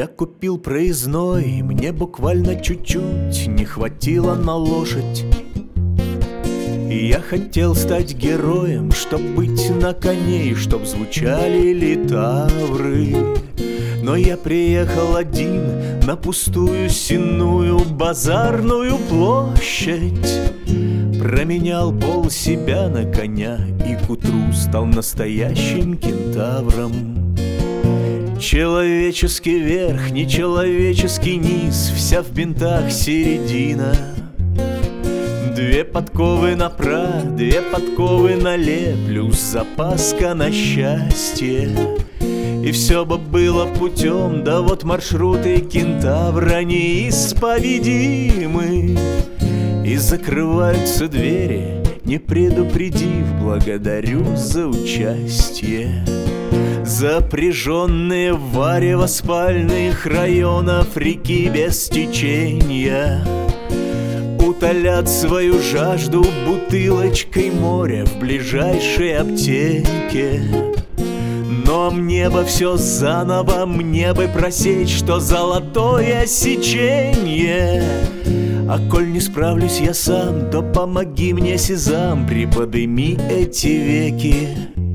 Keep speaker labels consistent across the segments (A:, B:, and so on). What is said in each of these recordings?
A: Я купил проездной, мне буквально чуть-чуть не хватило на лошадь. И я хотел стать героем, чтоб быть на коне и чтоб звучали литавры. Но я приехал один на пустую сенную базарную площадь, променял пол себя на коня и к утру стал настоящим кентавром. Человеческий верх, нечеловеческий низ, вся в бинтах середина. Две подковы направо, две подковы налево, плюс запаска на счастье. И все бы было путем, да вот маршруты кентавра неисповедимы. И закрываются двери, не предупредив, благодарю за участие. Запряженные в варево спальных районов реки без течения утолят свою жажду бутылочкой моря в ближайшей аптеке. Но мне бы все заново, мне бы просечь, что золотое сечение. А коль не справлюсь я сам, то помоги мне, сезам, приподыми эти веки.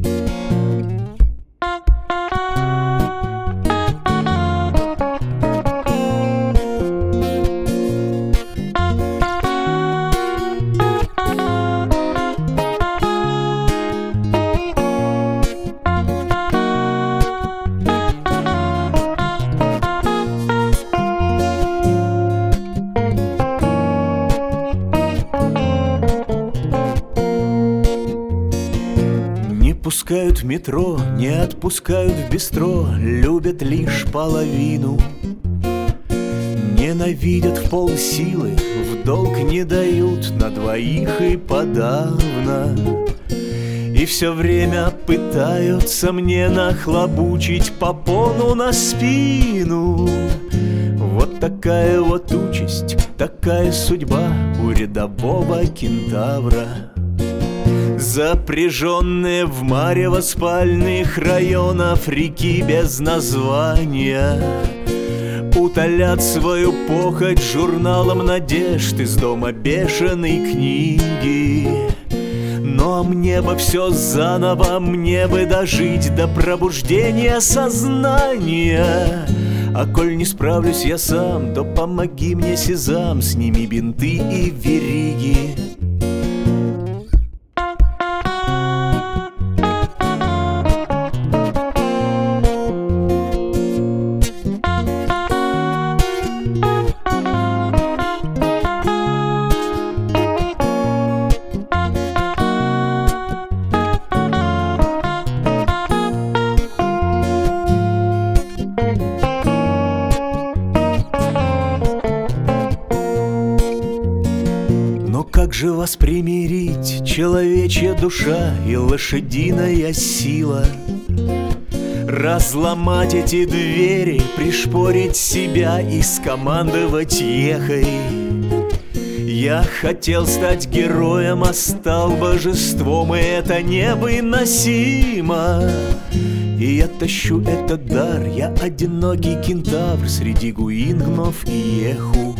A: Пускают в метро, не отпускают в бистро, любят лишь половину. Ненавидят в полсилы, в долг не дают, на двоих и подавно. И все время пытаются мне нахлобучить попону на спину. Вот такая вот участь, такая судьба у рядового кентавра. Запряженные в марево спальных районов реки без названия утолят свою похоть журналом надежд из дома бешеной книги. Но мне бы все заново, мне бы дожить до пробуждения сознания. А коль не справлюсь я сам, то помоги мне, сезам, сними бинты и вериги. Как же вас примирить, человечья душа и лошадиная сила? Разломать эти двери, пришпорить себя и скомандовать ехай. Я хотел стать героем, а стал божеством, и это невыносимо. И я тащу этот дар, я одинокий кентавр среди гуингнов и еху.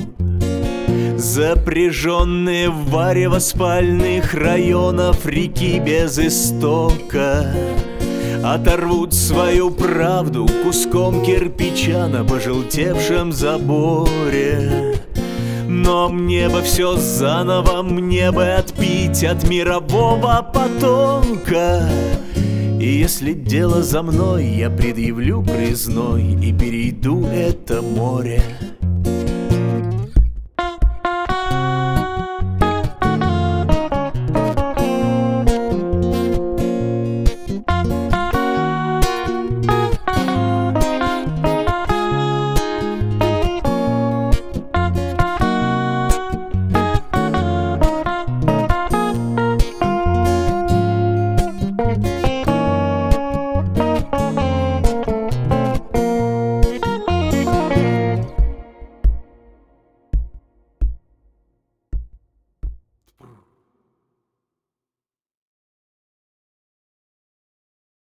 A: Запряженные в варево спальных районов реки без истока оторвут свою правду куском кирпича на пожелтевшем заборе. Но мне бы все заново, мне бы отпить от мирового потока. И если дело за мной, я предъявлю проездной и перейду это море.